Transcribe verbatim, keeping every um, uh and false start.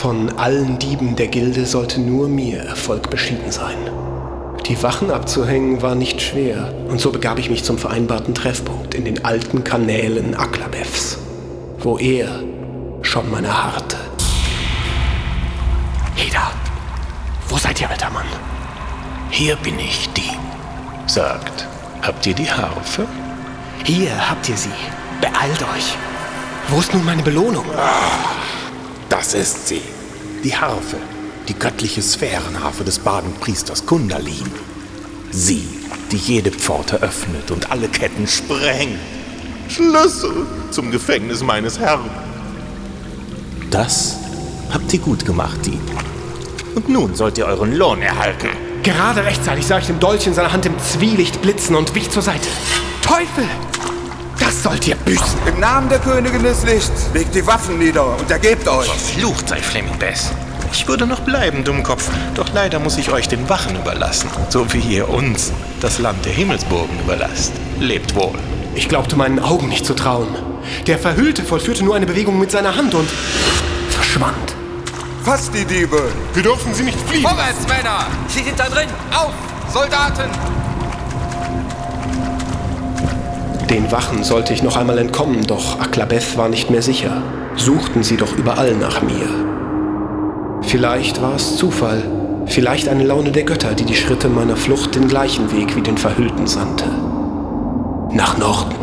Von allen Dieben der Gilde sollte nur mir Erfolg beschieden sein. Die Wachen abzuhängen war nicht schwer, und so begab ich mich zum vereinbarten Treffpunkt in den alten Kanälen Aklabeths, wo er schon meine harrte. Heda, wo seid ihr, alter Mann? Hier bin ich, Dieb. Sagt, habt ihr die Harfe? Hier habt ihr sie. Beeilt euch. Wo ist nun meine Belohnung? Ah, das ist sie. Die Harfe. Die göttliche Sphärenharfe des Badenpriesters Kundalin. Sie, die jede Pforte öffnet und alle Ketten sprengt. Schlüssel zum Gefängnis meines Herrn. Das habt ihr gut gemacht, Dieb. Und nun sollt ihr euren Lohn erhalten. Gerade rechtzeitig sah ich den Dolch in seiner Hand im Zwielicht blitzen und wich zur Seite. Teufel! Das sollt ihr büßen! Im Namen der Königin des Lichts, legt die Waffen nieder und ergebt euch! Verflucht sei Flaming Bess. Ich würde noch bleiben, Dummkopf, doch leider muss ich euch den Wachen überlassen, so wie ihr uns das Land der Himmelsburgen überlasst. Lebt wohl. Ich glaubte meinen Augen nicht zu trauen. Der Verhüllte vollführte nur eine Bewegung mit seiner Hand und verschwand. Fasst die Diebe! Wir dürfen sie nicht fliehen! Vorwärts, Männer! Sie sind da drin! Auf! Soldaten! Den Wachen sollte ich noch einmal entkommen, doch Aklabeth war nicht mehr sicher. Suchten sie doch überall nach mir. Vielleicht war es Zufall, vielleicht eine Laune der Götter, die die Schritte meiner Flucht den gleichen Weg wie den Verhüllten sandte. Nach Norden.